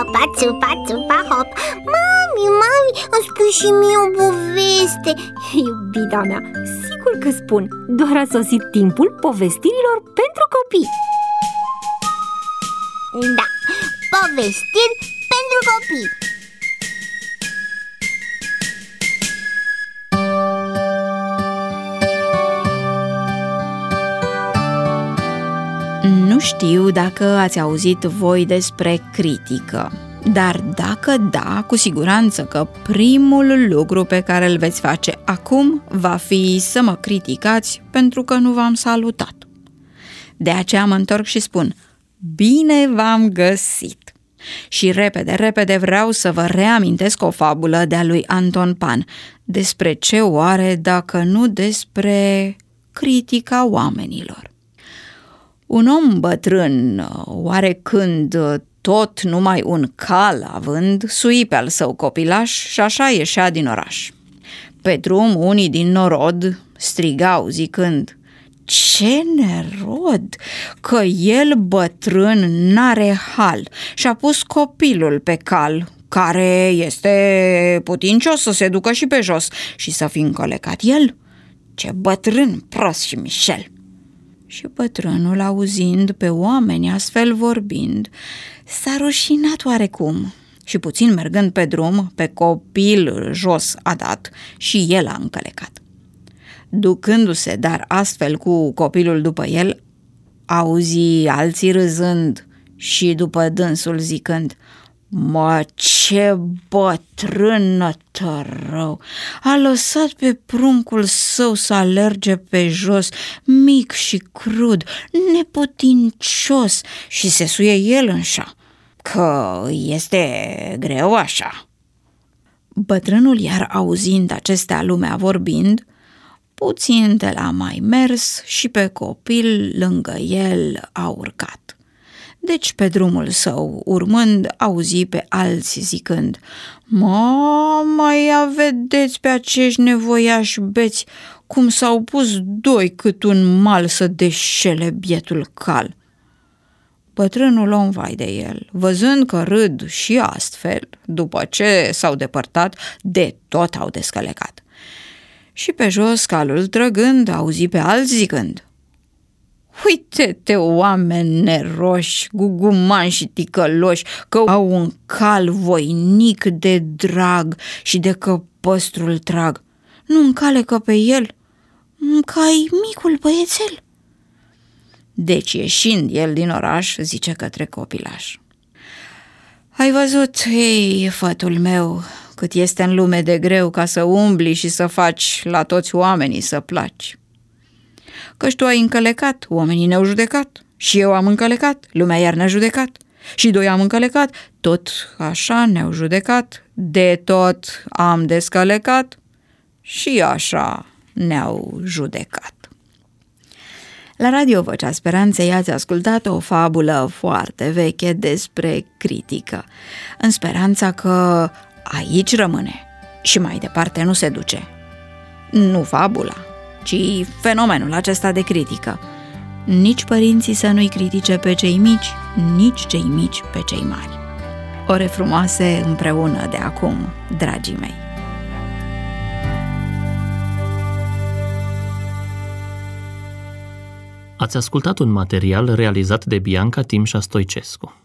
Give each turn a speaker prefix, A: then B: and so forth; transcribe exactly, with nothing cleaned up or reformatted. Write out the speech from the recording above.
A: țupa, țupa, țupa, hop. Mami, mami, îmi spui și mie o poveste.
B: Iubita mea, sigur că spun. Doar a sosit timpul povestirilor pentru copii.
A: Da, povestiri pentru copii.
C: Nu știu dacă ați auzit voi despre critică, dar dacă da, cu siguranță că primul lucru pe care îl veți face acum va fi să mă criticați pentru că nu v-am salutat. De aceea mă întorc și spun: bine v-am găsit! Și repede, repede vreau să vă reamintesc o fabulă de-a lui Anton Pan. Despre ce oare dacă nu despre critica oamenilor? Un om bătrân, oarecând tot numai un cal având, sui pe al său copilaș și așa ieșea din oraș. Pe drum unii din norod strigau zicând: ce nerod, că el bătrân n-are hal și-a pus copilul pe cal, care este putincios să se ducă și pe jos și să fi încălecat el. Ce bătrân prost și mișel! Și bătrânul, auzind pe oameni astfel vorbind, s-a rușinat oarecum și puțin mergând pe drum, pe copil jos a dat și el a încălecat. Ducându-se dar astfel cu copilul după el, auzi alții râzând și după dânsul zicând: mă, ce bătrân tărău! A lăsat pe pruncul său să alerge pe jos, mic și crud, neputincios, și se suie el înșa, că este greu așa. Bătrânul, iar auzind acestea lumea vorbind, puțin de la mai mers și pe copil lângă el a urcat. Deci pe drumul său urmând, auzi pe alții zicând: mama, ia vedeți pe acești nevoiași beți, cum s-au pus doi cât un mal să deșele bietul cal. Bătrânul om vai de el, văzând că râd și astfel, după ce s-au depărtat, de tot au descălecat. Și pe jos, calul trăgând, auzi pe alții zicând: uite-te, oameni neroși, gugumani și ticăloși, că au un cal voinic de drag și de căpăstrul trag. Nu încalecă pe el, ca-i micul băiețel. Deci, ieșind el din oraș, zice către copilaș: ai văzut, ei, fătul meu, cât este în lume de greu ca să umbli și să faci la toți oamenii să placi. Căci tu ai încălecat, oamenii ne-au judecat, și eu am încălecat, lumea iar ne-a judecat, și doi am încălecat, tot așa ne-au judecat, de tot am descălecat și așa ne-au judecat. La Radio Vocea Speranței ați ascultat o fabulă foarte veche despre critică, în speranța că aici rămâne și mai departe nu se duce. Nu fabula, ci fenomenul acesta de critică. Nici părinții să nu-i critique pe cei mici, nici cei mici pe cei mari. Ore frumoase împreună de acum, dragii mei!
D: Ați ascultat un material realizat de Bianca Timșa Stoicescu.